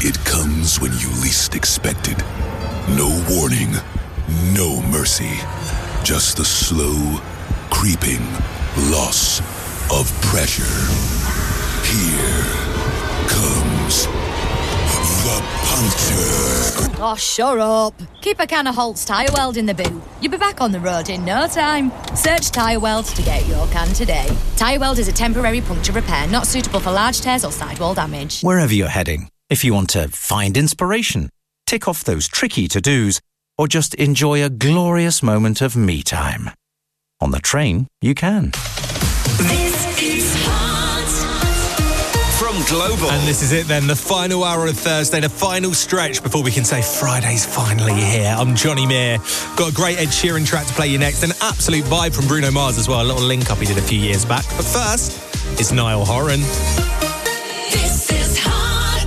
It comes when you least expect it. No warning, no mercy. Just the slow, creeping loss of pressure. Here comes the puncture. Oh, shut up. Keep a can of Holt's Tyre Weld in the boot. You'll be back on the road in no time. Search Tyre Weld to get your can today. Tyre Weld is a temporary puncture repair not suitable for large tears or sidewall damage. Wherever you're heading, if you want to find inspiration, tick off those tricky to-dos, or just enjoy a glorious moment of me time. On the train, you can. This is Hot from Global. And this is it then, the final hour of Thursday, the final stretch before we can say Friday's finally here. I'm Johnny Meir. Got a great Ed Sheeran track to play you next, an absolute vibe from Bruno Mars as well, a little link up he did a few years back. But first, it's Niall Horan. This is Hot.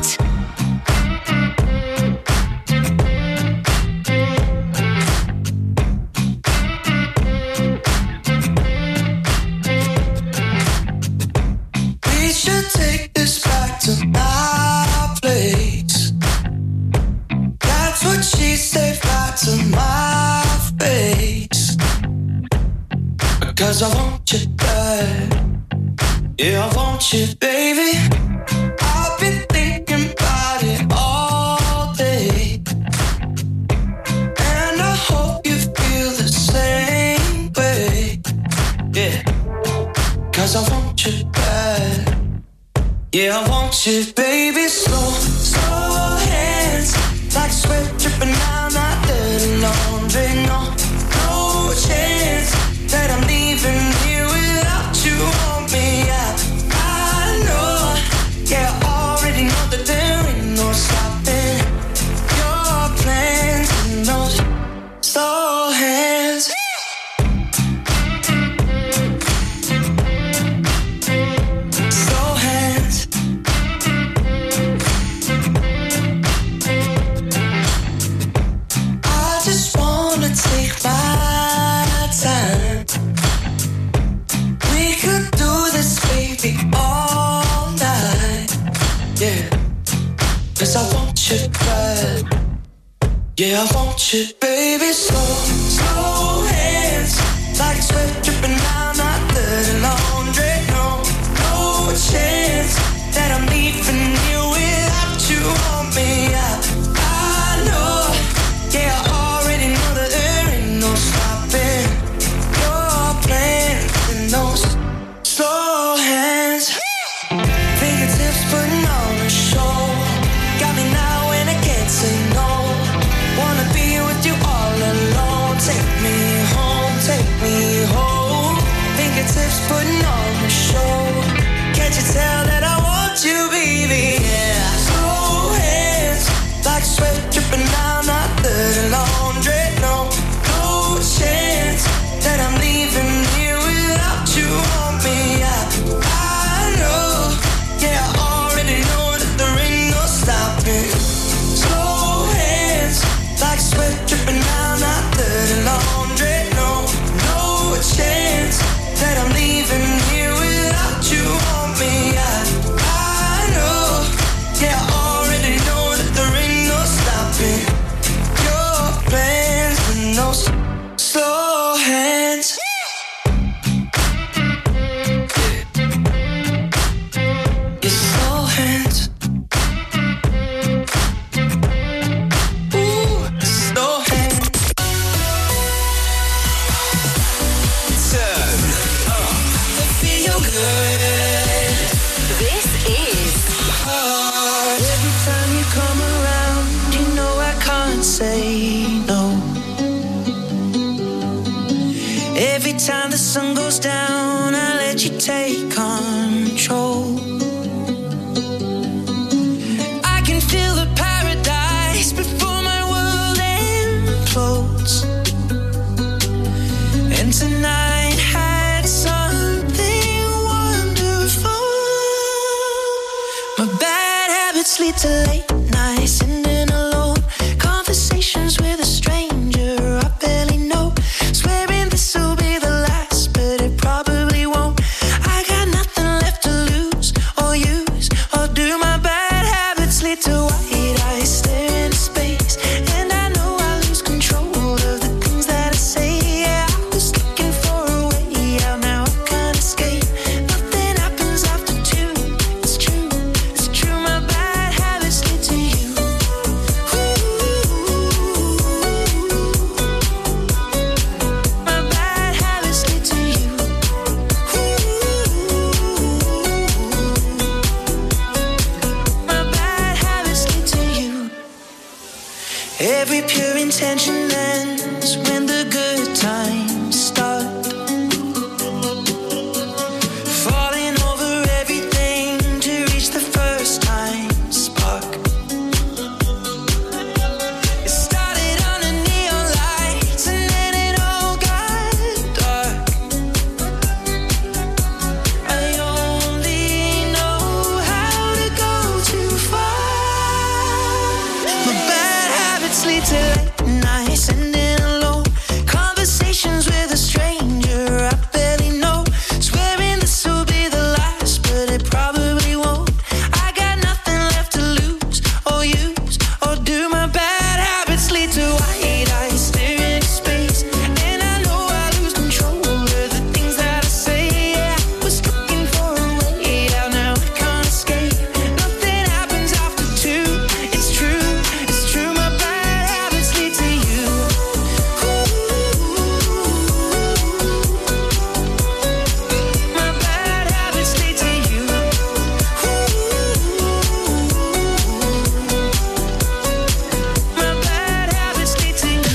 We should take this back to my place. That's what she said right to my face. Because I want you bad. Yeah, I want you, baby. I've been thinking about it all day. And I hope you feel the same way. Yeah. Cause I want you bad. Yeah, I want you, baby. Slow, slow hands. Like sweat dripping down my dirty laundry. No, no chance that I'm leaving here without you on me. I know, yeah, I already know that there ain't no stopping your plans and those slow hands. Slow hands. I just wanna take my time. We could do this, baby, all night. Yeah, 'cause I want you bad. Yeah, I want you, baby. Slow, slow hands. Like sweat dripping down my dirty laundry. No, no chance that I'm leaving you without you on me. I know, yeah, I already know that there ain't no stopping your plans and those slow hands. Fingertips putting on a show. Got me now and I can't say no. Wanna be with you all alone. Take me home, take me home. Fingertips putting on a show. Can't you tell that I want you, baby? Yeah. Slow hands, like sweat dripping down my dirty laundry. No, no chance that I'm leaving here without you on me. I know, yeah, I already know that there ain't no stopping. Slow hands, like sweat dripping down my dirty laundry. No, no chance that I'm leaving here without you on me. I know, yeah, I already know that there ain't no stopping your plans and those slow hands. Your slow hands. Ooh, slow hands. Turn up. Feel good. This is Every time you come around, you know I can't say no. Every time the sun goes down, I let you take control. I can feel the paradise before my world implodes. And tonight had something wonderful. My bad habits lead to late nights, sitting alone. Conversations with a stranger I barely know. Swearing this will be the last, but it probably won't. I got nothing left to lose or use. Or do my bad habits lead to white intention ends when the good times start. Falling over everything to reach the first time spark. It started under neon lights and then it all got dark. I only know how to go too far. My bad habits lead to late nights and then alone conversations with a stranger I barely know. Swearing this will be the last, but it probably won't. I got nothing left to lose or use or do. My bad habits lead to white eyes staring at space, and I know I lose control of the things that I say. Yeah, I was looking for a way out, now I can't escape. Nothing happens after two. It's true. My bad habits lead to you. My bad habits lead to you. My bad habits lead to you.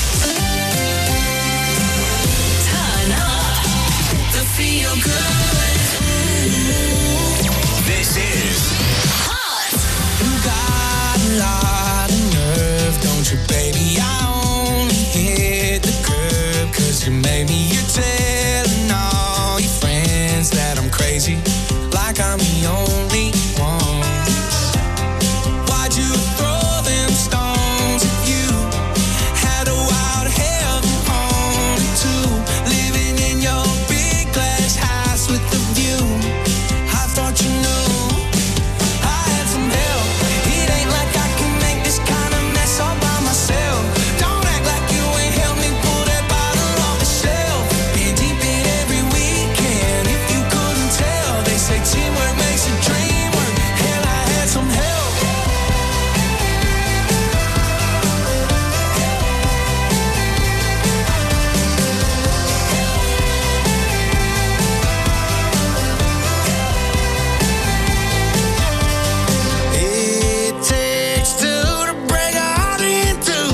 Turn up the feel good. This is Hot. You got a lot of nerve, don't you, baby? I only hit the curb 'cause you made me. You're telling all your friends that I'm crazy, like I'm the only one. Why'd you throw them stones at you? Had a wild heaven on it too. Living in your big glass house with the view. I thought you knew I had some help. It ain't like I can make this kind of mess all by myself. Don't act like you ain't helped me pull that bottle off the shelf. Been deep in every weekend, if you couldn't tell. They say teamwork makes a dream work. Hell, I had some help. It takes two to break a heart in two.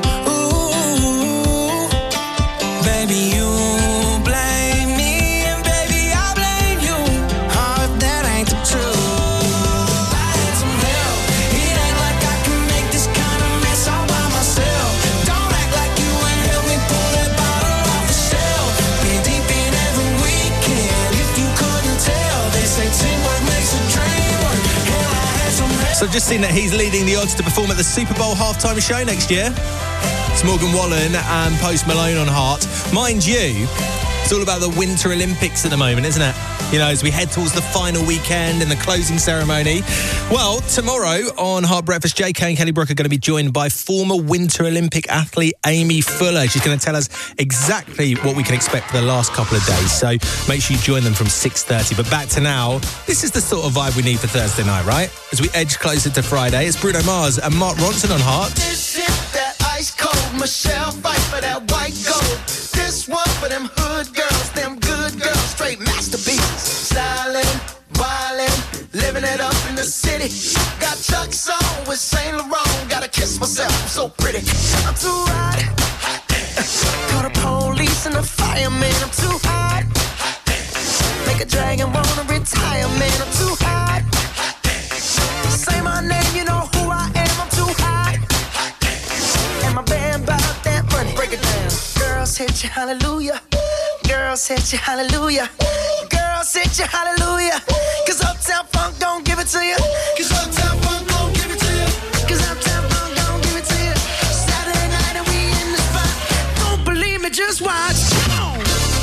Ooh, baby, you blame me, and baby, I blame you. Oh, if that ain't the truth. I had some help. It ain't like I can make this kind of mess all by myself. Don't act like you ain't helped me pull that bottle off the shelf. Been deep in every weekend, if you couldn't tell. They say teamwork makes a dream work. Hell, I had some help. So I've just seen that he's leading the odds to perform at the Super Bowl halftime show next year. It's Morgan Wallen and Post Malone on Heart. Mind you, it's all about the Winter Olympics at the moment, isn't it? You know, as we head towards the final weekend and the closing ceremony. Well, tomorrow on Heart Breakfast, JK and Kelly Brook are going to be joined by former Winter Olympic athlete Amy Fuller. She's going to tell us exactly what we can expect for the last couple of days. So make sure you join them from 6:30. But back to now, this is the sort of vibe we need for Thursday night, right? As we edge closer to Friday, it's Bruno Mars and Mark Ronson on Heart. This is that ice cold Michelle fight for that white gold. This one for them hood girls, them good girls, straight masterpieces. Stylin', wildin', living it up in the city. Got Chuck's on with Saint Laurent. Gotta kiss myself, I'm so pretty. I'm too hot. Call the police and the fireman. I'm too hot. Make a dragon wanna retire, man. I'm too hot. Say my name, you know who I am. I'm too hot. And my band bout that money. Break it down. Girls hit you, hallelujah. Girls hit you, hallelujah. Girls hit you, hallelujah. 'Cause Uptown Funk don't give it to you. 'Cause Uptown Funk don't give it to you. 'Cause Uptown Funk don't give it to you. Saturday night and we in the spot. Don't believe me, just watch. Come on.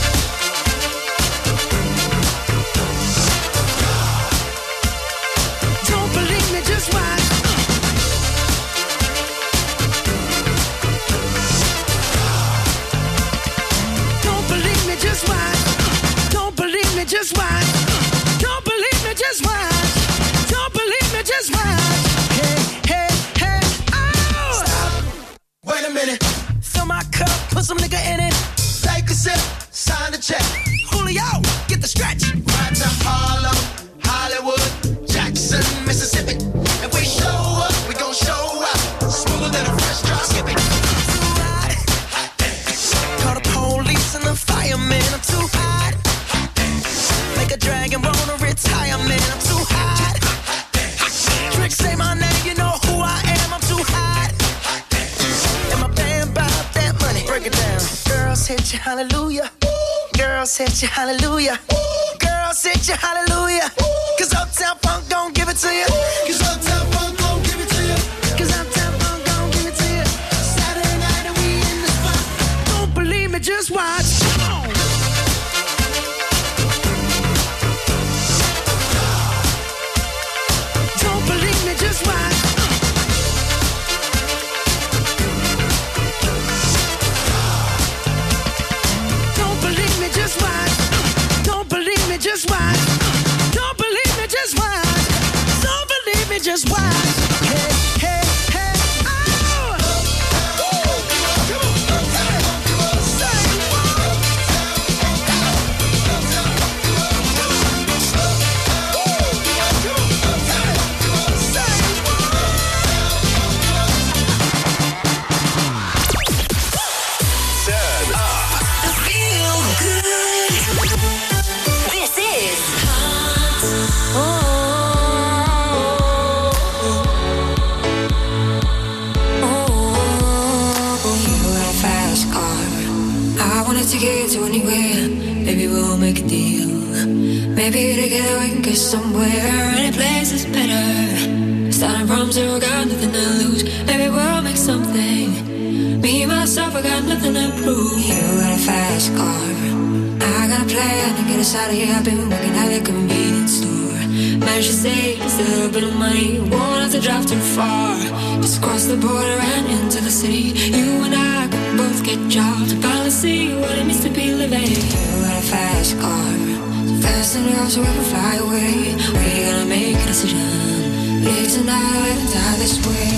Don't believe me, just watch. Don't believe me, just watch. Don't believe me, just watch. Don't believe me, just watch. hallelujah. Girls hit you hallelujah. Girls hit you hallelujah. Cause Uptown Funk don't give it to you. Cause Uptown Funk don't give it to you. Cause Uptown Funk don't give it to you. Saturday night and we in the spot. Don't believe me, just watch. Don't believe me, just watch. Don't believe me, just watch. Don't believe me, just watch. Don't believe me, just watch. Don't believe me, just watch. Hey, hey, hey, oh! Say what? Turn up. The Feel Good. This is fast car. I wanna take you to anywhere. Maybe we'll make a deal. Maybe together we can get somewhere. Any place is better. Starting from zero, got nothing to lose. Maybe we'll make something. Me, myself, I got nothing to prove. You got a fast car. I got a plan to get us out of here. I've been working at the convenience store. Managed to save just a little bit of money. Won't have to drive too far. Just cross the border and into the city. You and I can both get jobs to finally see what it means to be living. You got a fast car. So fast enough so we can fly away. We're gonna make a decision. Live tonight or live and die this way.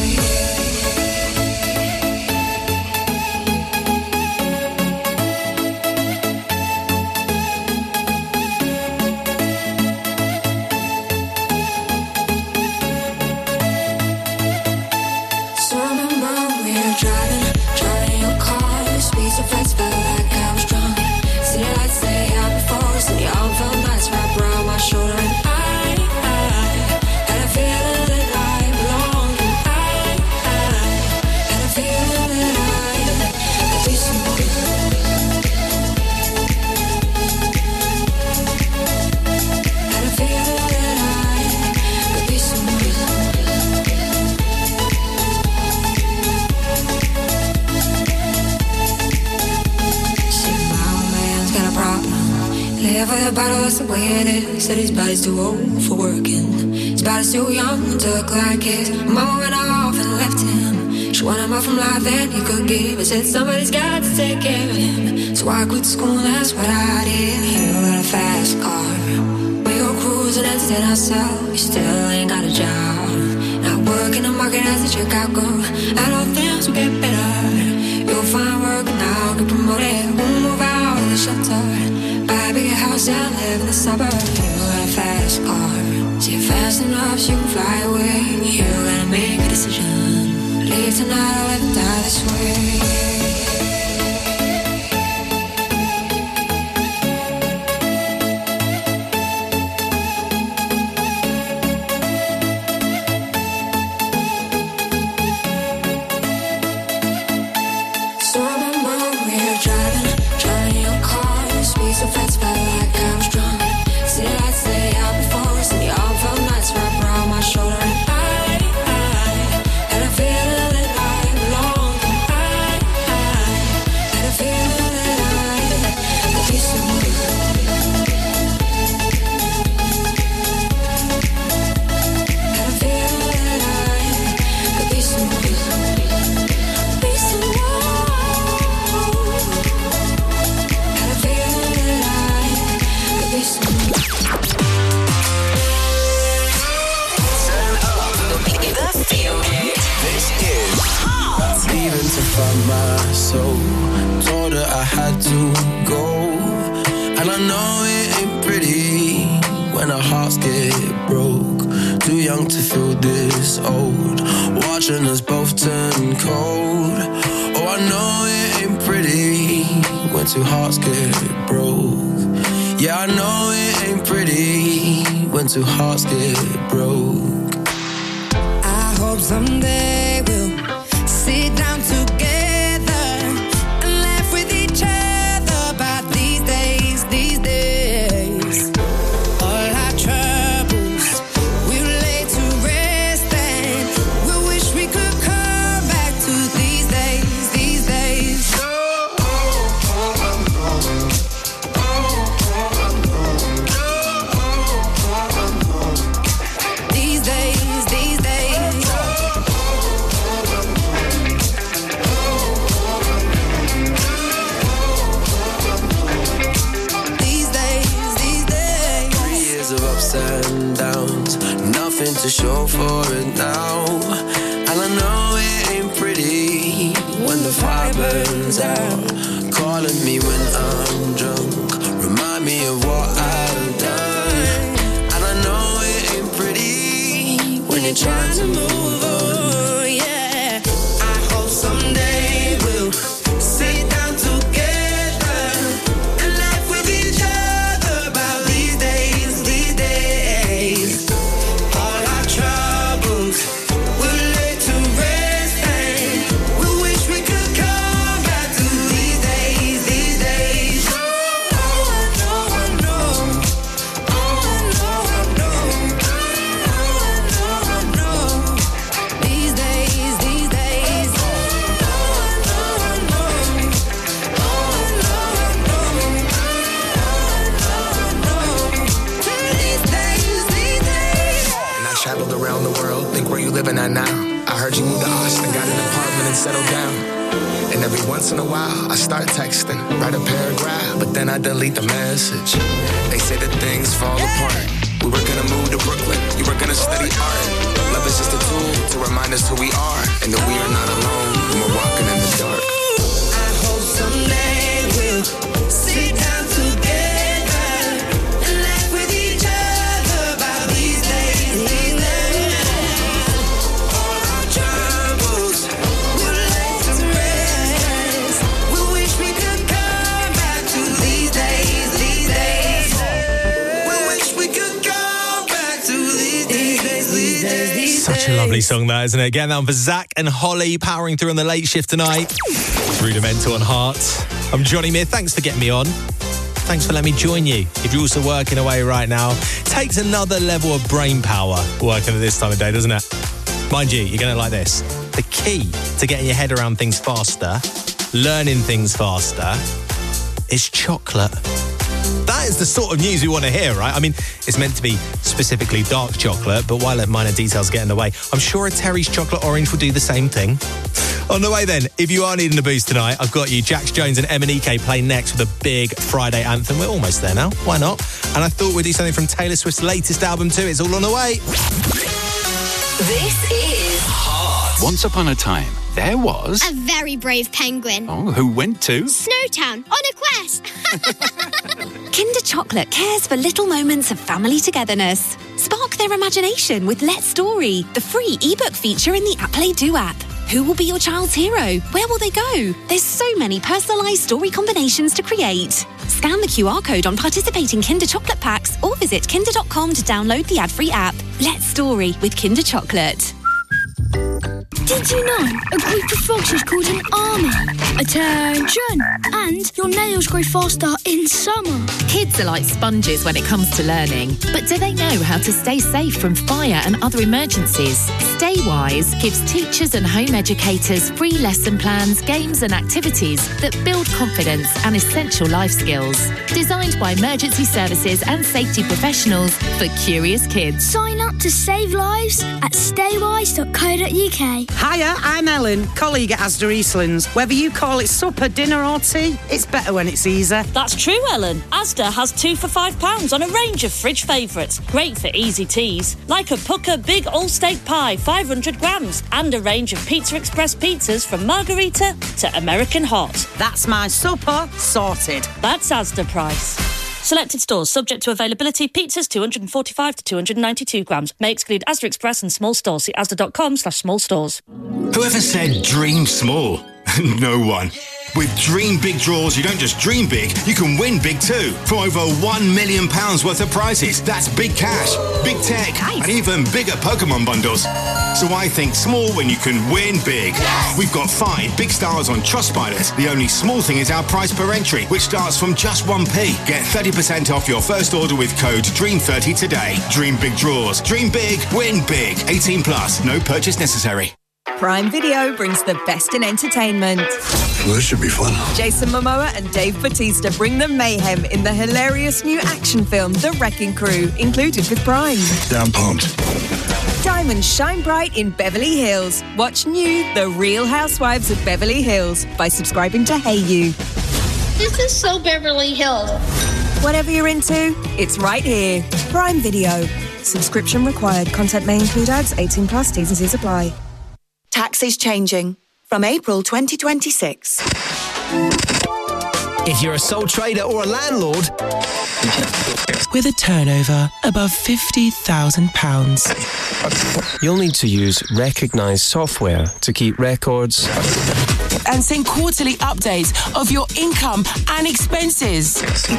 So remember we were driving in your car. Speed so fast, felt like I was drunk. City lights lay out before us, and your arm felt nice wrapped around my shoulder. And I had a feeling that I belonged. And I had a feeling that I could be someone. Had a feeling that I could be someone. See, my old man's got a problem. Live with a bottle, that's the way it is. Said his body's too old for working. His body's too young to look like his. Mama went off and left him. She wanted more from life than he could give. I said somebody's got to take care of him. So I quit school, that's what I did. You got a fast car. We go cruising and entertain ourselves. You still ain't got a job. Not working the market as a checkout girl. And all things will get better. You'll find work now, get promoted. We'll move out of the shelter. Buy a bigger house and live in the suburbs. You got a fast car. See it fast enough so you can fly away. You gotta make a decision. Leave tonight or live and die this way. So remember we were driving in your car. Speed so fast, felt like I was drunk. City lights lay out before us, and your arm felt nice wrapped around my shoulder. And I had a feeling that I belonged. And I had a feeling that I could be someone. Had a feeling that I could be someone. Be someone. Had a feeling that I could be someone. Turn up. The Feel Good. This is Leaving to find my soul. Told her I had to go. And I know it ain't pretty when our hearts get broke. Too young to feel this old. Watching us both turn cold. Oh, I know it ain't pretty when two hearts get broke. Yeah, I know it ain't pretty when two hearts get broke. I hope someday we'll sit down together and laugh with each other nothing to show for it now. And I know it ain't pretty when the fire burns out. Calling me when I'm drunk, remind me of what I've done. And I know it ain't pretty when you're trying to move on. Yeah, I hope someday we'll sit down together and laugh with each other about these days. All our troubles will lay to rest, and we wish we could come back to these days. Oh, I know. These days. And I traveled around the world. Think where you living at now. I heard you moved to Austin, got an apartment and settled down. And every once in a while, I start texting, write a paragraph, but then I delete the message. They say that things fall apart. We were gonna move to Brooklyn, you were gonna study art. Love is just a tool to remind us who we are, and that we are not alone when we're walking in the dark. I hope someday we'll sit down together and laugh with each other about these days. All our troubles will lay to rest. We wish we could come back to these days. We wish we could come back to these days. Such a lovely song, that, isn't it? Getting that on for Zach and Holly, powering through on the late shift tonight. Rudimental and Heart. I'm Johnny Mir. Thanks for getting me on. Thanks for letting me join you. If you're also working away right now, takes another level of brain power working at this time of day, doesn't it? Mind you, you're going to like this. The key to getting your head around things faster, learning things faster, is chocolate. That is the sort of news we want to hear, right? I mean, it's meant to be specifically dark chocolate, but why let minor details get in the way? I'm sure a Terry's Chocolate Orange will do the same thing. On the way then, if you are needing a boost tonight, I've got you. Jax Jones and MNEK play next with a big Friday anthem. We're almost there now. Why not? And I thought we'd do something from Taylor Swift's latest album too. It's all on the way. This is Hot. Once upon a time, there was a very brave penguin. Oh, who went to Snowtown on a quest. Kinder Chocolate cares for little moments of family togetherness. Spark their imagination with Let's Story, the free ebook feature in the Apple Do app. Who will be your child's hero? Where will they go? There's so many personalised story combinations to create. Scan the QR code on participating Kinder Chocolate packs or visit kinder.com to download the ad-free app. Let's Story with Kinder Chocolate. Did you know a group of frogs is called an army? Attention! And your nails grow faster in summer. Kids are like sponges when it comes to learning. But do they know how to stay safe from fire and other emergencies? StayWise gives teachers and home educators free lesson plans, games and activities that build confidence and essential life skills. Designed by emergency services and safety professionals for curious kids. Sign up to save lives at staywise.co.uk. Hiya, I'm Ellen, colleague at Asda Eastlands. Whether you call it supper, dinner or tea, it's better when it's easy. That's true, Ellen. Asda has 2 for £5 on a range of fridge favourites. Great for easy teas, like a Pucker Big All-Steak Pie, 500 grams, and a range of Pizza Express pizzas from Margherita to American Hot. That's my supper sorted. That's Asda price. Selected stores subject to availability. Pizzas 245 to 292 grams. May exclude Asda Express and small stores. See asda.com/small stores. Whoever said dream small? No one. With Dream Big Draws, you don't just dream big, you can win big too. For over £1 million worth of prizes. That's big cash, big tech, and even bigger Pokemon bundles. So I think small when you can win big. Yes. We've got 5 big stars on Trustpilot. The only small thing is our price per entry, which starts from just 1p. Get 30% off your first order with code DREAM30 today. Dream Big Draws. Dream big, win big. 18 plus, no purchase necessary. Prime Video brings the best in entertainment. Well, this should be fun. Jason Momoa and Dave Bautista bring the mayhem in the hilarious new action film, The Wrecking Crew, included with Prime. Damn pumped. Diamonds shine bright in Beverly Hills. Watch new The Real Housewives of Beverly Hills by subscribing to Hey You. This is so Beverly Hills. Whatever you're into, it's right here. Prime Video. Subscription required. Content may include ads. 18 plus. T's and C's apply. Tax is changing from April 2026. If you're a sole trader or a landlord with a turnover above £50,000, you'll need to use recognised software to keep records and send quarterly updates of your income and expenses.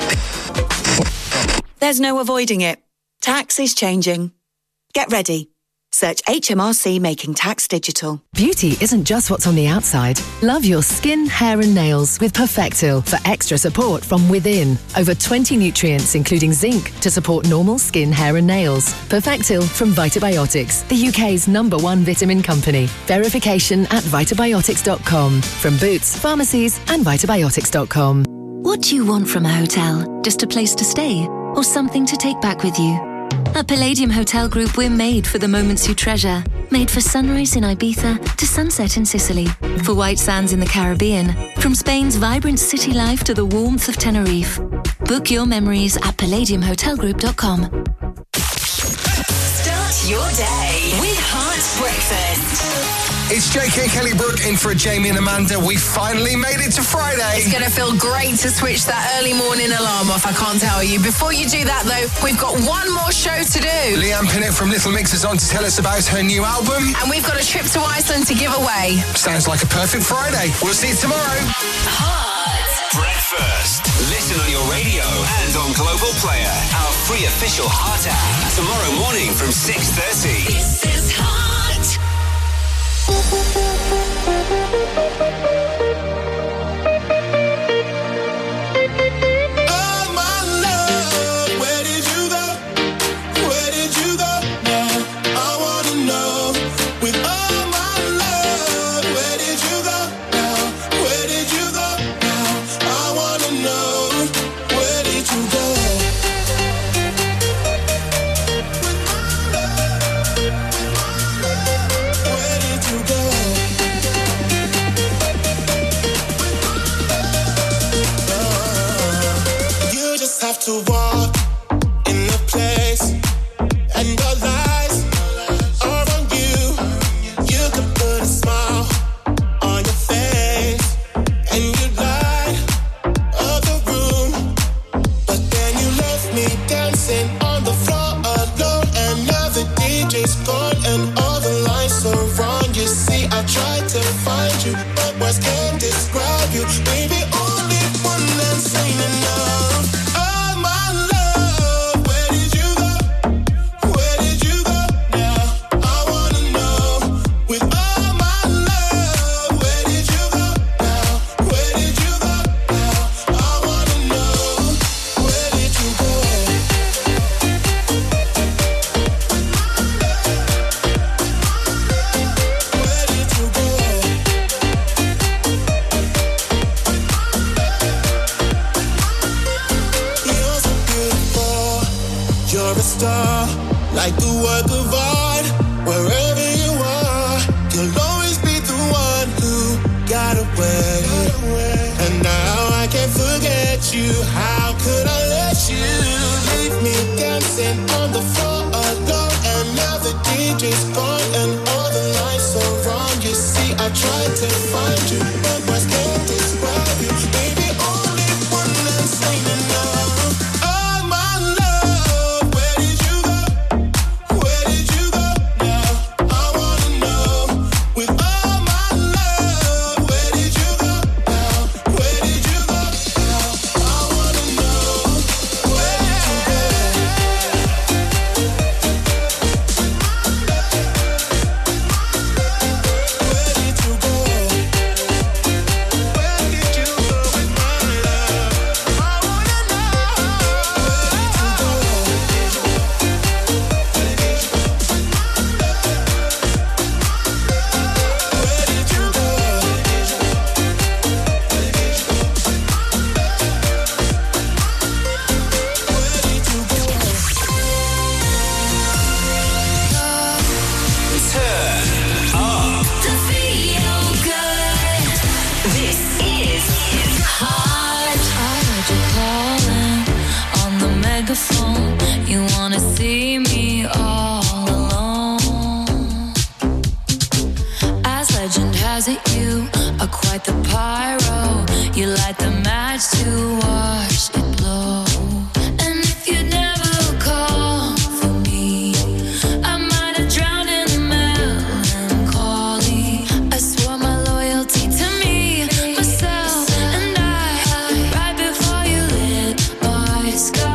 There's no avoiding it. Tax is changing. Get ready. Search HMRC Making Tax Digital. Beauty isn't just what's on the outside. Love your skin, hair and nails with Perfectil for extra support from within. Over 20 nutrients including zinc to support normal skin, hair and nails. Perfectil from Vitabiotics, the UK's #1 vitamin company. Verification at vitabiotics.com. From Boots, pharmacies and vitabiotics.com. What do you want from a hotel? Just a place to stay? Or something to take back with you? At Palladium Hotel Group, we're made for the moments you treasure. Made for sunrise in Ibiza to sunset in Sicily. For white sands in the Caribbean. From Spain's vibrant city life to the warmth of Tenerife. Book your memories at palladiumhotelgroup.com. Start your day with Heart Breakfast. It's JK Kelly Brook in for Jamie and Amanda. We finally made it to Friday. It's going to feel great to switch that early morning alarm off, I can't tell you. Before you do that, though, we've got one more show to do. Leanne Pinnett from Little Mix is on to tell us about her new album. And we've got a trip to Iceland to give away. Sounds like a perfect Friday. We'll see you tomorrow. Heart Breakfast. Listen on your radio and on Global Player. Our free official Heart app. Tomorrow morning from 6:30. This is Heart. To walk in the place and your lies are on you. You could put a smile on your face and you light up the room, but then you left me dancing on the floor alone, and now the DJ's gone and all the lights are wrong. You see, I tried to find you, but words can't describe you, baby. Only one that's ain't enough. Like the work of art, wherever you are, you'll always be the one who got away. And now I can't forget you. How could I let you leave me dancing on the floor alone? And now the DJ's gone and all the lights are wrong. You see, I tried to find you, but words can't describe you, baby. Only one that's ain't enough. You wanna see me Was it you or quite the pyro? You light the match to watch it blow. And if you'd never call for me, I might have drowned in the melancholy. I swore my loyalty to me, myself, and I, right before you lit my sky.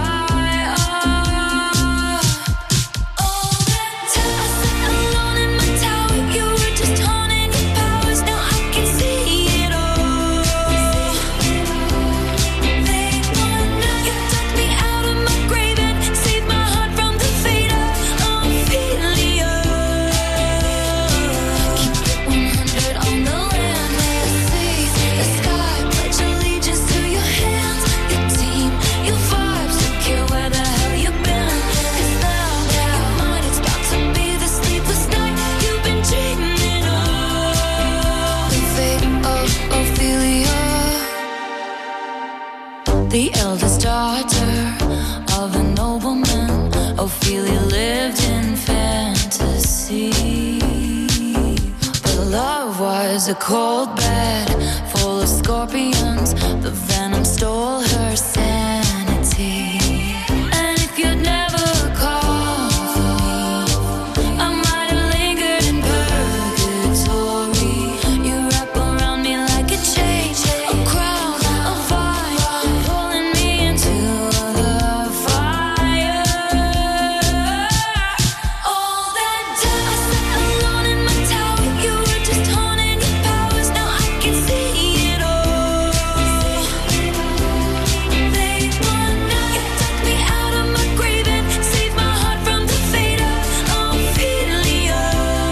The eldest daughter of a nobleman, Ophelia lived in fantasy. But love was a cold bed full of scorpions. The venom stole her sanity. And if you'd never called for me, I might have lingered in purgatory. You wrap around me like a chain, a crown, a vine, pulling me into the fire. All that time I sat alone in my tower, you were just honing your powers. Now I can see it all. Late one night, you took me out of my grave and saved my heart from the fate of Ophelia.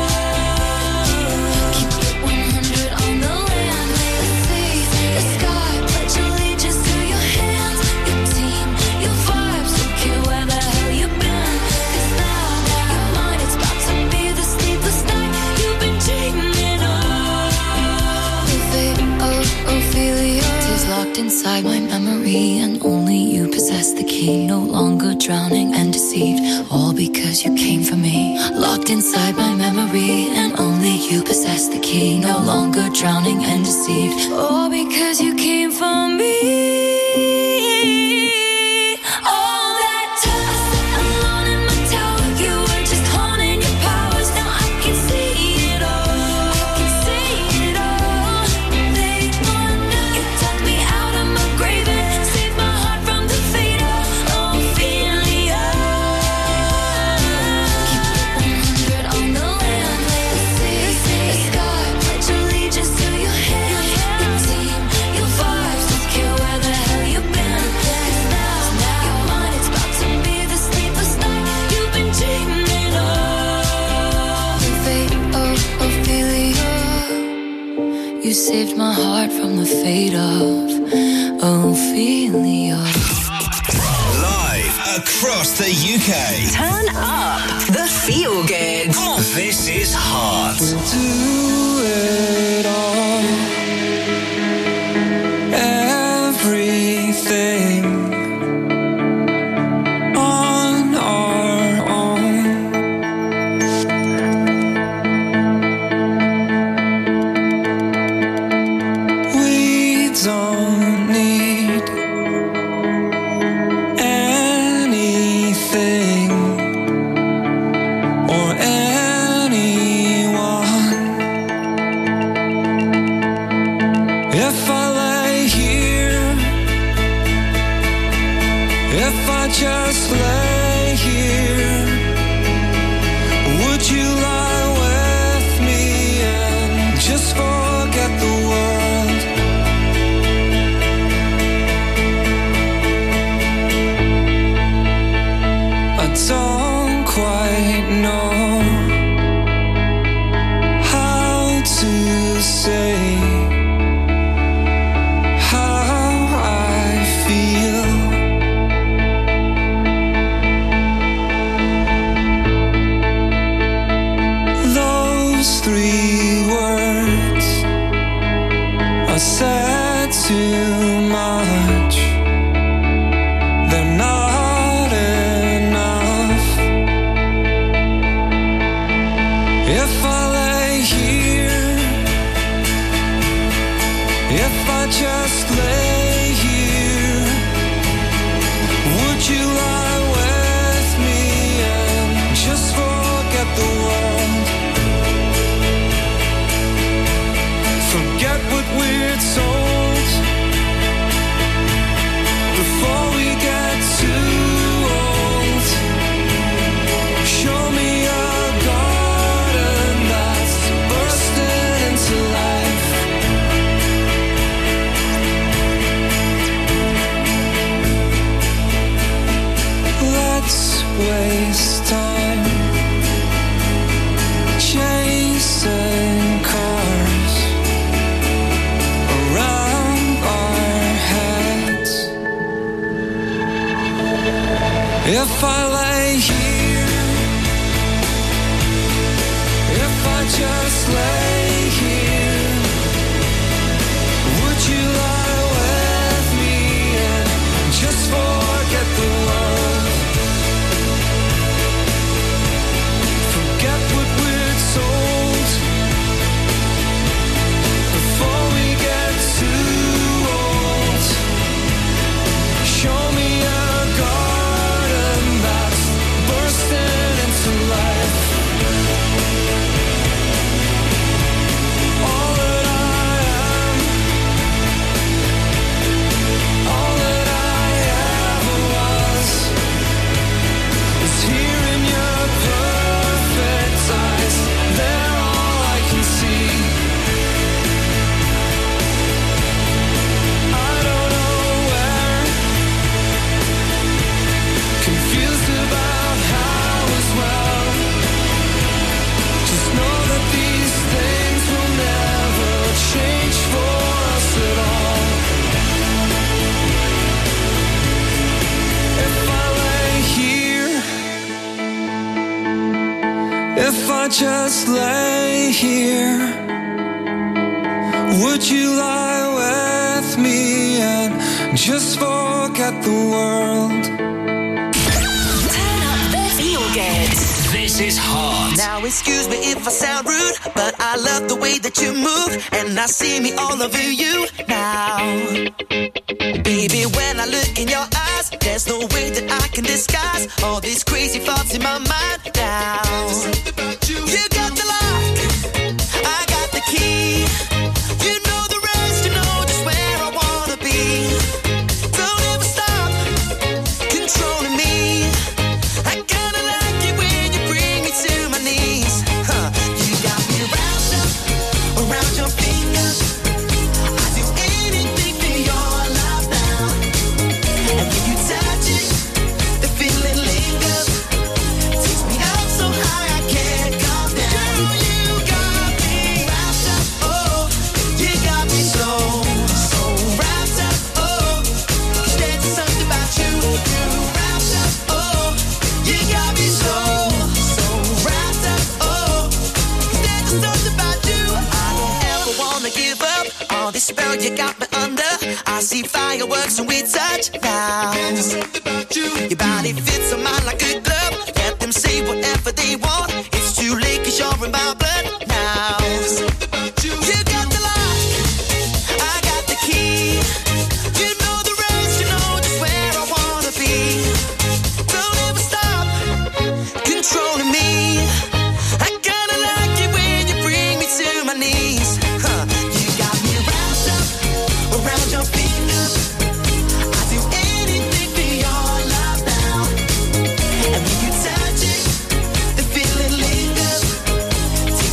Keep it 100 on the land, the sea, the sky. Pledge allegiance to your hands, your team, your vibes. Don't care where the hell you've been, 'cause now you're mine. It's about to be the sleepless night you've been dreaming of. The fate of Ophelia is locked inside my memory, and only you possess the key. No longer drowning and deceived, all because you came for me. Locked inside my memory, and only you possess the key. No longer drowning and deceived, all because you came for me. All that time I sat alone in my tower, you were just honing your powers. Now I can see it all. I can see it all. Late one night, you took me out of my grave and saved my heart from the fate of Ophelia. Keep it 100 on the land, the sea, the sky. Pledge allegiance to your hands, your team, your vibes. Don't care where the hell you've been, 'cause now you're mine. It's about to be the sleepless night you've been dreaming of. The fate of Ophelia. You saved my heart from the fate of Ophelia. Live across the UK. Turn up the feel good. This is Heart. Do it all. Everything on our own. We don't need anything or anyone. If I lay here, if I just lay here, would you lie with me and just forget the world? I don't quite know how to say how I feel. Those 3 words are said too much. They're not enough. If I lay here, If I just lay here, would you lie with me and just forget the world? Forget what we're told before we get too old. Show me a garden that's bursting into life. Let's waste time chasing cars around our heads. If I lay here, if I just lay here, would you lie with me and just forget the world? Forget what we're told before we get too old. Show me a garden that's bursting into life. All that I am, all that I ever was, is here in your perfect eyes. They're all I can see. I don't know where, confused about how as well. Just know that these things will never change for us at all. If I lay here, if I just lay here, would you lie with me and just forget the world? Turn up the feel good. This is hot. Now excuse me if I sound rude, but I love the way that you move, and I see me all over you now. Baby, when I look in your eyes, there's no way that I can disguise all these crazy thoughts in my mind now. You got the lock, I got the key. You know the rest, you know just where I wanna be. Don't ever stop controlling me. I kinda like it when you bring me to my knees. You got me wrapped up around your finger. I do anything for your love now. And when you touch it, the feeling lingers. Takes me up so high I can't calm down. Girl, you got me wrapped up, oh. You got me so wrapped up, oh. 'Cause there's something about you, wrapped up, oh. You got me so wrapped up, oh. 'Cause there's something about you. I don't ever wanna give up on this spell you got me under. I see fireworks when we touch now. There's something about you. Your body fits on mine like a glove. Let them say whatever they want. It's too late 'cause you're in my blood now. There's something about you. You got the lock, I got the key. You know the rest, you know just where I wanna be. Don't ever stop controlling me. I kinda like it when you bring me to my knees. You got me wrapped up around your fingers. I do anything for your love now. And when you touch it, the feeling lingers.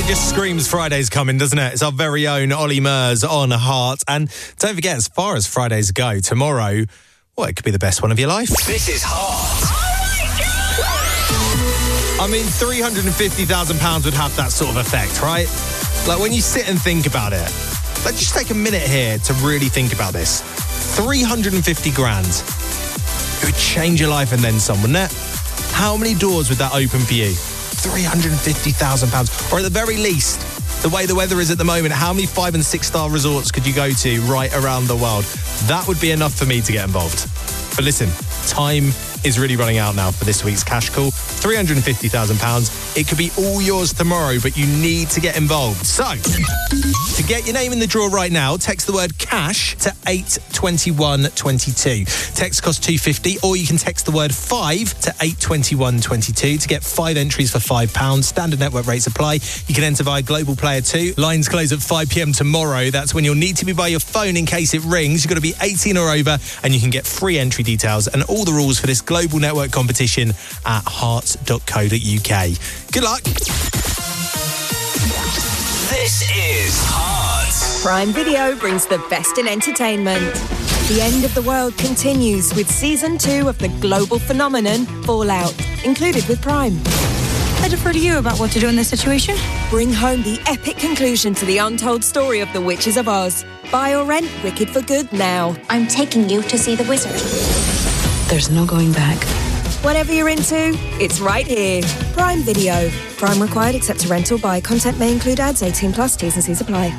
just screams Friday's coming, doesn't it? It's our very own Ollie Murs on Heart. And don't forget, as far as Fridays go, tomorrow, well, it could be the best one of your life. This is Heart. I mean, £350,000 would have that sort of effect, right? Like, when you sit and think about it, like, just take a minute here to really think about this. 350 grand. It would change your life and then some, wouldn't it? How many doors would that open for you? £350,000. Or at the very least, the way the weather is at the moment, how many 5- and 6-star resorts could you go to right around the world? That would be enough for me to get involved. But listen, time is really running out now for this week's cash call. £350,000. It could be all yours tomorrow, but you need to get involved. So, to get your name in the draw right now, text the word cash to 82122. Text costs £2.50, or you can text the word 5 to 82122 to get 5 entries for £5. Standard network rates apply. You can enter via Global Player 2. Lines close at 5 p.m. tomorrow. That's when you'll need to be by your phone in case it rings. You've got to be 18 or over, and you can get free entry details and all the rules for this global network competition at hearts.co.uk. Good luck. This is Heart. Prime Video brings the best in entertainment. The end of the world continues with season 2 of the global phenomenon Fallout, included with Prime. I defer to you about what to do in this situation. Bring home the epic conclusion to the untold story of the Witches of Oz. Buy or rent Wicked for Good now. I'm taking you to see the wizard. There's no going back. Whatever you're into, it's right here. Prime Video. Prime required except to rental by. Content may include ads. 18 plus. T's and C's apply.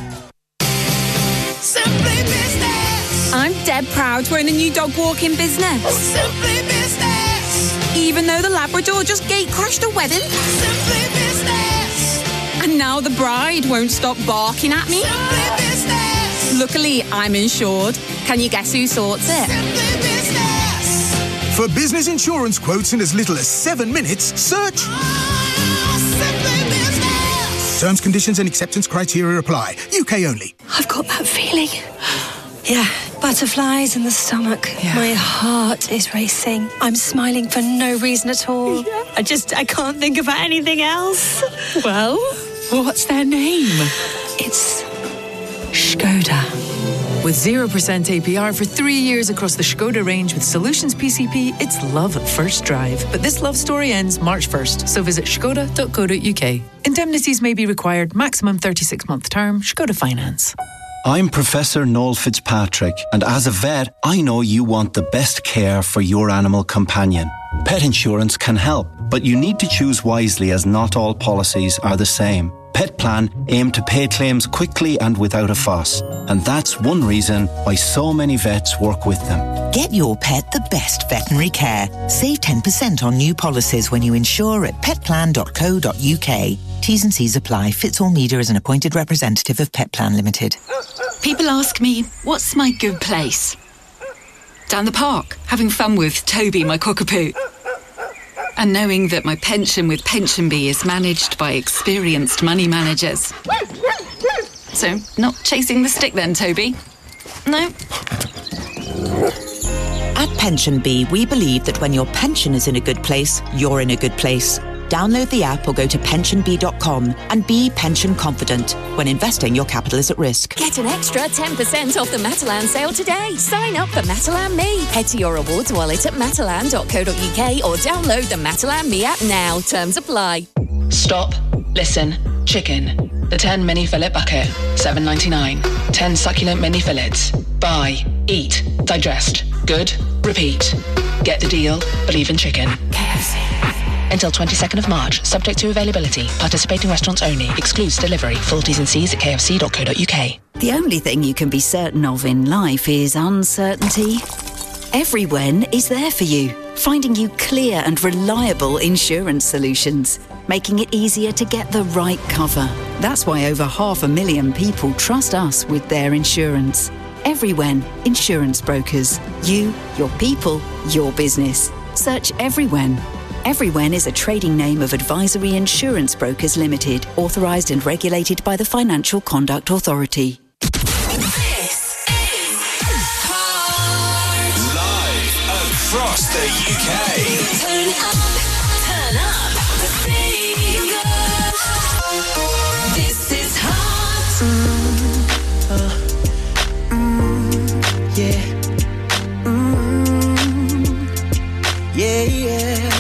Simply Business. I'm dead proud to own a new dog walking business. Simply Business. Even though the Labrador just gate crashed a wedding. Simply Business. And now the bride won't stop barking at me. Simply Business. Luckily, I'm insured. Can you guess who sorts it? Simply Business. For business insurance quotes in as little as 7 minutes, search Simply Business. Terms, conditions and acceptance criteria apply. UK only. I've got that feeling. Yeah, butterflies in the stomach. Yeah. My heart is racing. I'm smiling for no reason at all. Yeah. I can't think about anything else. Well, what's their name? It's Skoda. With 0% APR for 3 years across the Skoda range with Solutions PCP, it's love at first drive. But this love story ends March 1st, so visit skoda.co.uk. Indemnities may be required, maximum 36-month term, Skoda Finance. I'm Professor Noel Fitzpatrick, and as a vet, I know you want the best care for your animal companion. Pet insurance can help, but you need to choose wisely as not all policies are the same. Pet Plan aim to pay claims quickly and without a fuss, and that's one reason why so many vets work with them. Get your pet the best veterinary care. Save 10% on new policies when you insure at petplan.co.uk. T's and C's apply. Fitzall Media is an appointed representative of Pet Plan Limited. People ask me, what's my good place? Down the park, having fun with Toby, my cockapoo. And knowing that my pension with PensionBee is managed by experienced money managers. So, not chasing the stick then, Toby? No? At PensionBee, we believe that when your pension is in a good place, you're in a good place. Download the app or go to pensionbee.com and be pension confident. When investing, your capital is at risk. Get an extra 10% off the Matalan sale today. Sign up for Matalan Me. Head to your rewards wallet at matalan.co.uk or download the Matalan Me app now. Terms apply. Stop. Listen. Chicken. The 10 mini fillet bucket. $7.99. 10 succulent mini fillets. Buy. Eat. Digest. Good. Repeat. Get the deal. Believe in chicken. KFC. Until 22nd of March, subject to availability. Participating restaurants only. Excludes delivery. Full T's and C's at kfc.co.uk. The only thing you can be certain of in life is uncertainty. Everyone is there for you, finding you clear and reliable insurance solutions, making it easier to get the right cover. That's why over 500,000 people trust us with their insurance. Everyone Insurance Brokers. You, your people, your business. Search Everyone. Everyone is a trading name of Advisory Insurance Brokers Limited, authorised and regulated by the Financial Conduct Authority. Live across the UK. Turn up the speakers. yeah.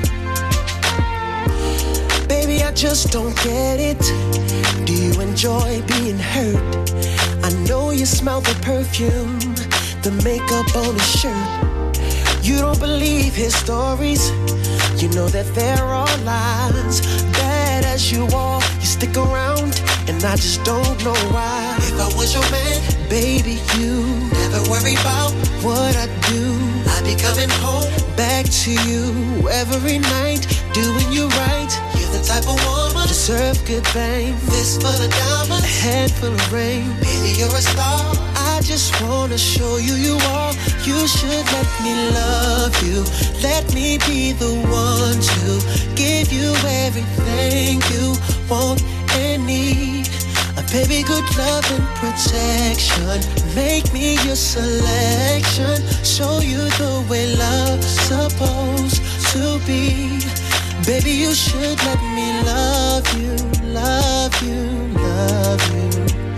Baby, I just don't get it. Do you enjoy being hurt? I know you smell the perfume, the makeup on his shirt. You don't believe his stories. You know that there are lies. Bad as you are, you stick around, and I just don't know why. If I was your man, baby, you never worry about what I do. I'd be coming home back to you every night, doing you right. You're the type of woman deserve good things. Fist full of diamonds, a head full of rain. Baby, you're a star. I just wanna show you you are. You should let me love you. Let me be the one to give you everything you want and need. A baby, good love and protection. Make me your selection. Show you the way love's supposed to be. Baby, you should let me love you, love you, love you,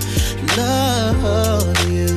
love you.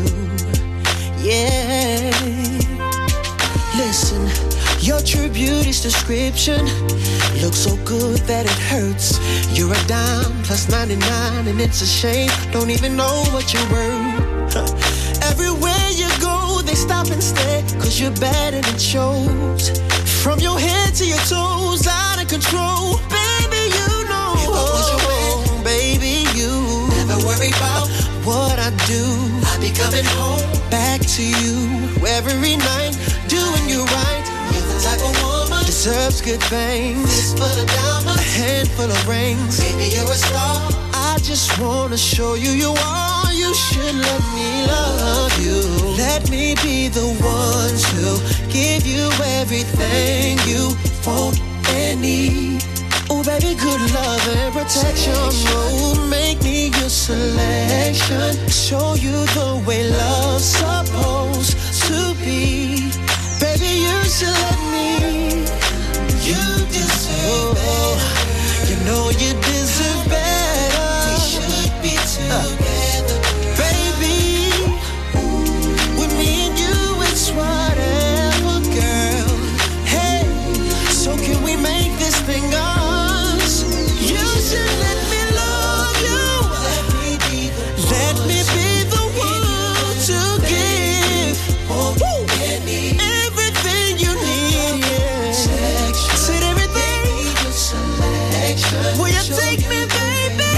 Yeah. Listen, your true beauty's description looks so good that it hurts. You're a dime plus 99, and it's a shame. Don't even know what you're worth. Everywhere you go, they stop and stare, 'cause you're bad and it shows. From your head to your toes, out of control. Baby, you know. If I was your man, baby, you never worry about what I do. I'd be coming home back to you every night, doing you right. You're the type of woman deserves good things. Fist full of diamonds, a handful of rings. Baby, you're a star. I just wanna show you you are. You should let me love you. Let me be the one to give you everything you want and need. Oh, baby, good love and protection. Oh, make me your selection. Show you the way love's supposed to be. Baby, you should let me. You deserve better. You know you deserve better. We should be together. Baby, with me and you, it's whatever, girl. Hey, so can we make this thing us? You should let me love you. Let me be the one to give everything you need. Yeah. Said everything. Will you take me, baby?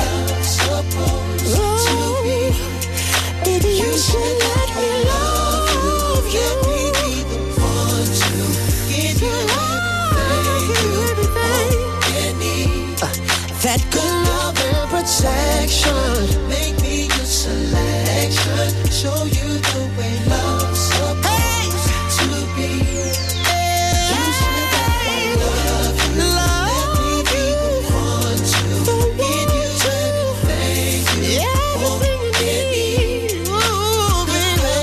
Oh, baby, you should let me love you. Let me be the one to give you everything you need. That good love and protection. Make me your selection. Show you the way love's supposed to be. You should let me love you. Let me be the one to give you everything you want and need. Ooh, baby.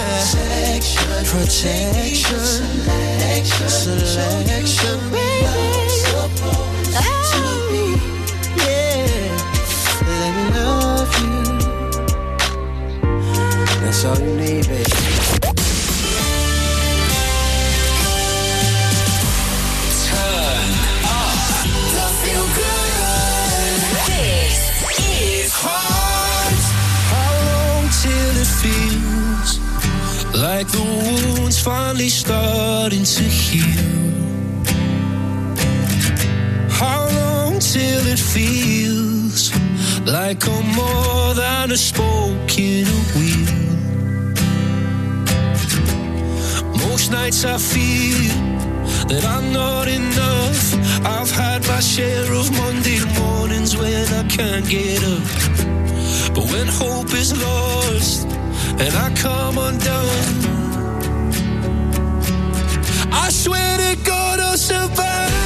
Protection. Selection, baby. Supposed to be. Yeah. Let me love you. That's all you need, baby. Turn up. The Feel Good. This is Heart. How long till it feels like the wound's finally starting to heal? How long till it feels like I'm more than a spoke in a wheel? Most nights I feel that I'm not enough. I've had my share of Monday mornings when I can't get up. But when hope is lost and I come undone, I swear to God I'll survive.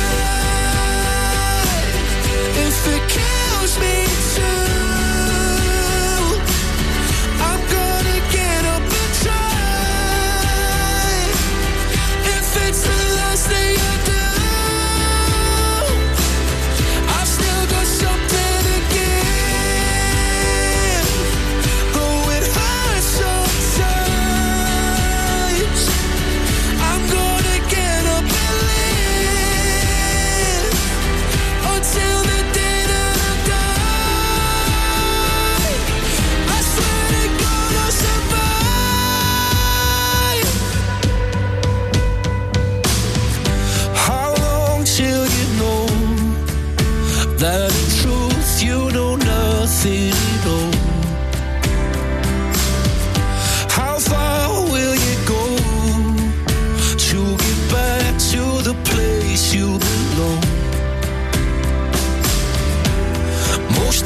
If it kills me too, I'm gonna get up and try. If it's the last thing I do, I've still got something to give. Though it hurts sometimes,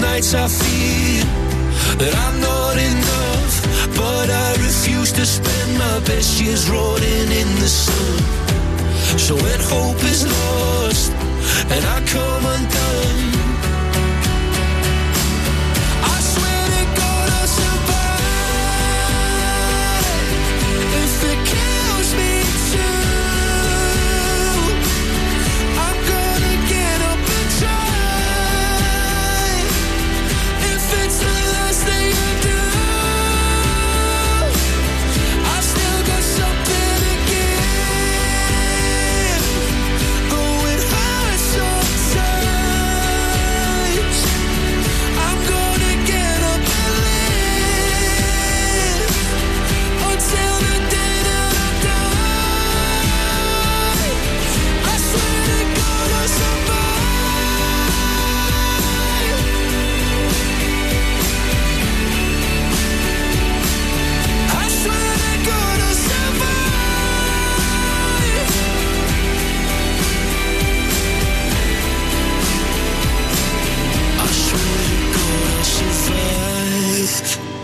nights I feel that I'm not enough, but I refuse to spend my best years rotting in the sun. So when hope is lost and I come undone, I swear to God I'll survive. If it kills me too, I'm gonna get up and try. If it's the last thing I do, I've still got something to give. Though it hurts sometimes, I'm gonna get up and live until the day that I die. I swear to God I'll survive. I swear to God I'll survive. I swear to God I'll survive.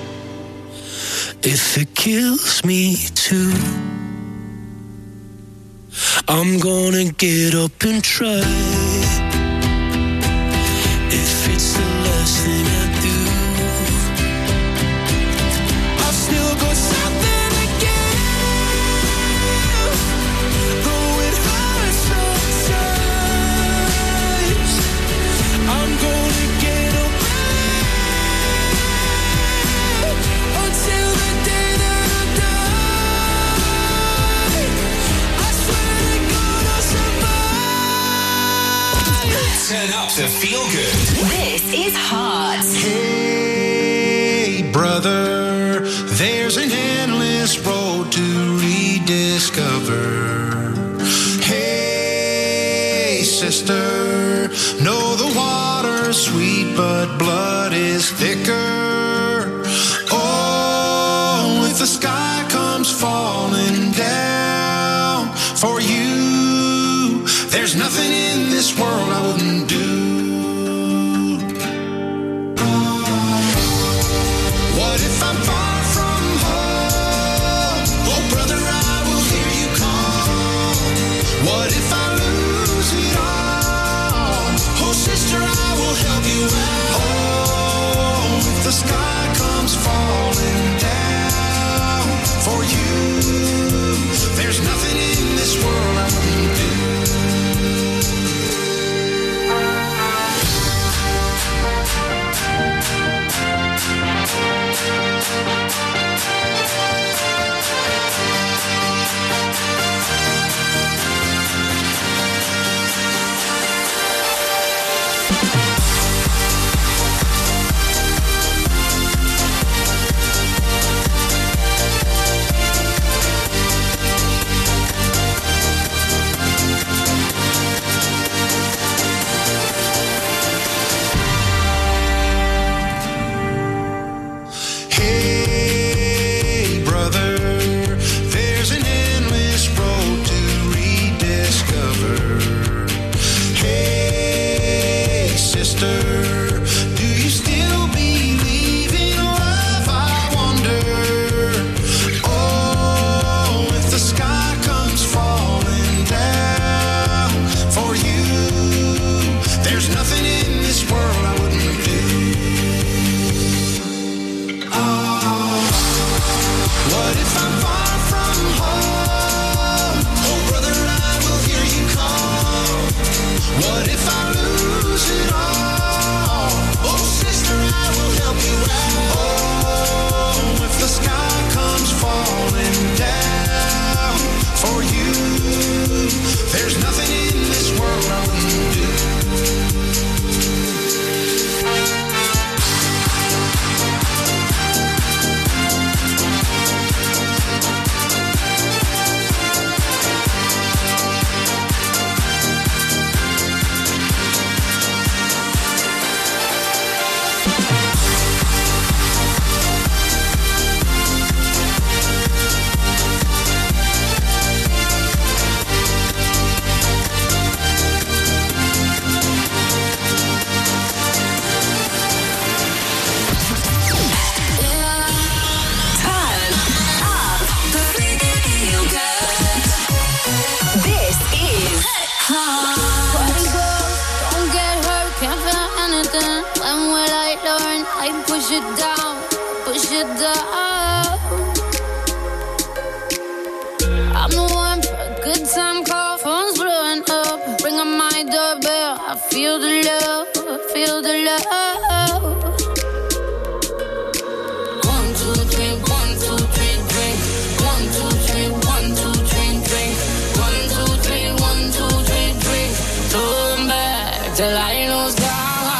If it kills me too, I'm gonna get up and try. If it's the last thing I do, I've still got something to give. Though it hurts sometimes, I'm gonna get up and live until the day that I die. I swear to God I'll survive. Turn up to feel good. This is Heart. Hey, brother, there's an endless road to rediscover. Hey, sister, know the water's sweet, but blood is thicker. Oh, if the sky comes falling down for you, there's nothing in this world I wouldn't do. What if I'm far from home? Oh, brother, I will hear you call. What if I lose it all? Oh, sister, I will help you out. Oh, if the sky comes falling down for you, there's nothing in this world I wouldn't do. This is Party girls, don't get hurt, can't feel anything. When will I learn? I push it down, push it down. I'm the one for a good time call, phone's blowing up. Ring on my doorbell, I feel the love, feel the love. 1, 2, 3, 1, 2, 3, drink. 1, 2, 3, 1, 2, 3, drink. 1, 2, 3, 1, 2, 3, drink. Turn back till I lose God.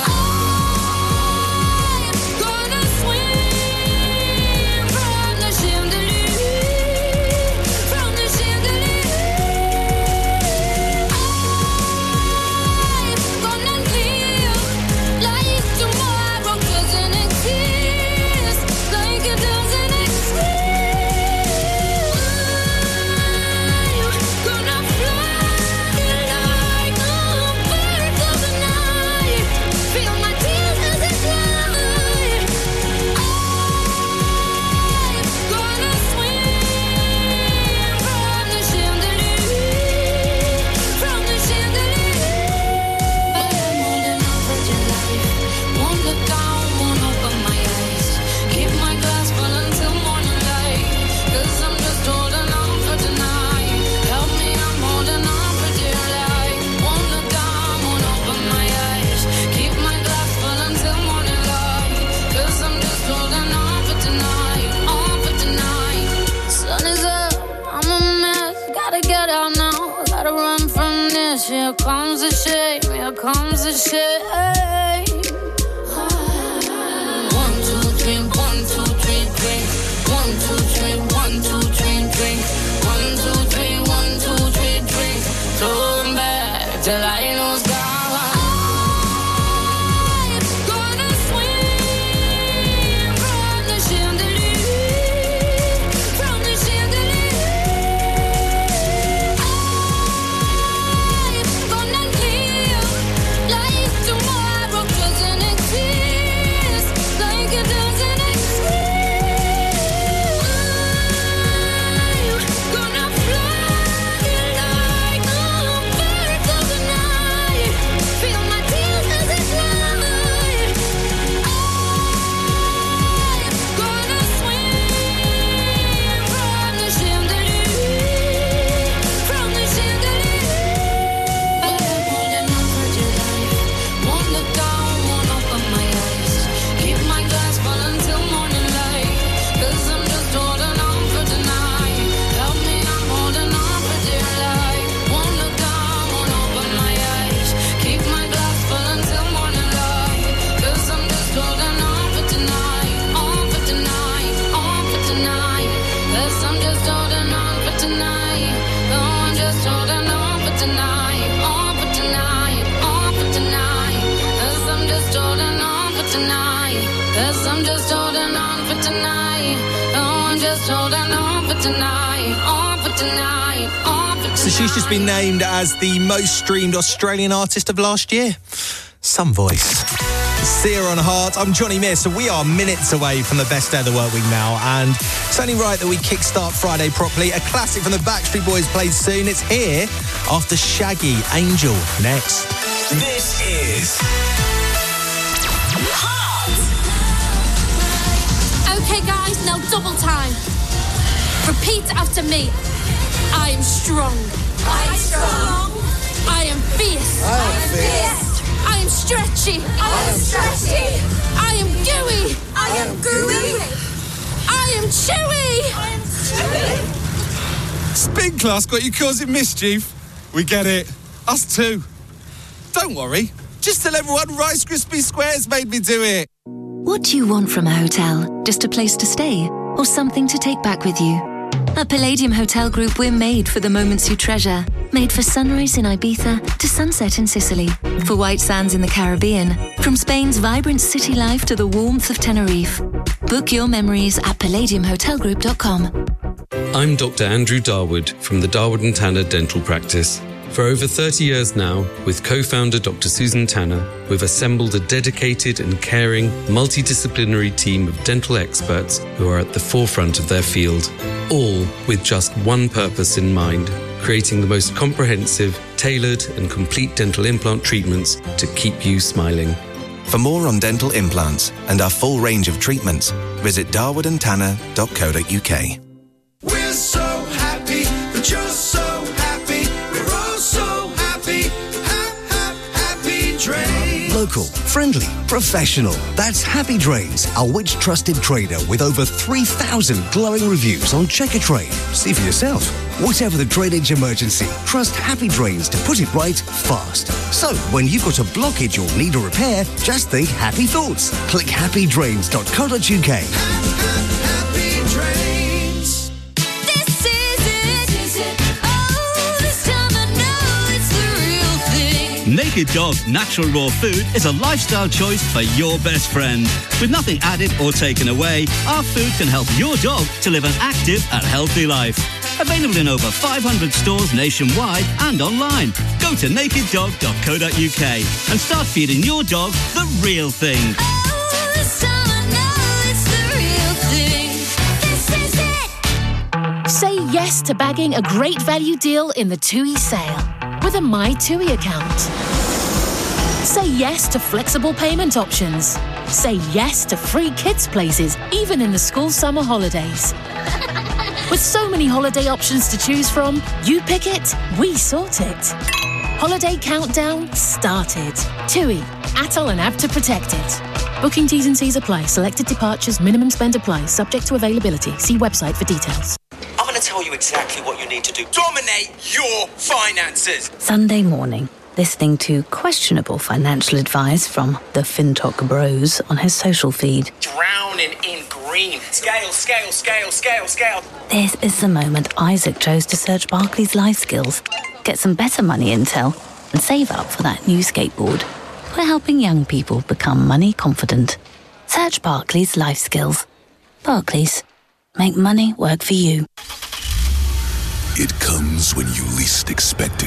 Here comes the shame, here comes the shame. 1, 2, 3, 1, 2, 3, drink. 1, 2, 3, 1, 2, 3, drink. 1, 2, 3, 1, 2, 3, drink. Turn back till I lose God. So she's just been named as the most streamed Australian artist of last year. Some voice. Sia on Heart. I'm Johnny Mears, so we are minutes away from the best day of the work week now, and it's only right that we kickstart Friday properly. A classic from the Backstreet Boys plays soon. It's here after Shaggy, Angel, next. This is Okay, guys, now double time. Repeat after me. I am strong. I am strong. I am fierce. I am fierce. I am stretchy. I am stretchy. I am gooey. I am gooey. I am chewy. I am chewy. Spin class got you causing mischief. We get it. Us too. Don't worry. Just tell everyone Rice Krispie Squares made me do it. What do you want from a hotel? Just a place to stay? Or something to take back with you? At Palladium Hotel Group, we're made for the moments you treasure. Made for sunrise in Ibiza to sunset in Sicily. For white sands in the Caribbean. From Spain's vibrant city life to the warmth of Tenerife. Book your memories at palladiumhotelgroup.com. I'm Dr. Andrew Darwood from the Darwood & Tanner Dental Practice. For over 30 years now, with co-founder Dr. Susan Tanner, we've assembled a dedicated and caring multidisciplinary team of dental experts who are at the forefront of their field, all with just one purpose in mind: creating the most comprehensive, tailored and complete dental implant treatments to keep you smiling. For more on dental implants and our full range of treatments, visit darwoodandtanner.co.uk. We're so happy that you're so happy. We're all so happy. Happy Drains. Local, friendly, professional. That's Happy Drains, a Which trusted trader with over 3,000 glowing reviews on Checkatrade. See for yourself. Whatever the drainage emergency, trust Happy Drains to put it right fast. So, when you've got a blockage or need a repair, just think happy thoughts. Click happydrains.co.uk. Happy Drains. This is it. Oh, this time I know it's the real thing. Naked Dog Natural Raw Food is a lifestyle choice for your best friend. With nothing added or taken away, our food can help your dog to live an active and healthy life. Available in over 500 stores nationwide and online. Go to nakeddog.co.uk and start feeding your dog the real thing. Oh, this time I know it's the real thing. This is it. Say yes to bagging a great value deal in the TUI sale with a My TUI account. Say yes to flexible payment options. Say yes to free kids' places, even in the school summer holidays. With so many holiday options to choose from, you pick it, we sort it. Holiday countdown started. TUI, ATOL and ABTA protected. Booking T's and C's apply. Selected departures, minimum spend applies. Subject to availability. See website for details. I'm going to tell you exactly what you need to do. Dominate your finances. Sunday morning, listening to questionable financial advice from the FinTok Bros on his social feed. Drowning in green. Scale. This is the moment Isaac chose to search Barclays Life Skills, get some better money intel, and save up for that new skateboard. We're helping young people become money confident. Search Barclays Life Skills. Barclays. Make money work for you. It comes when you least expect it.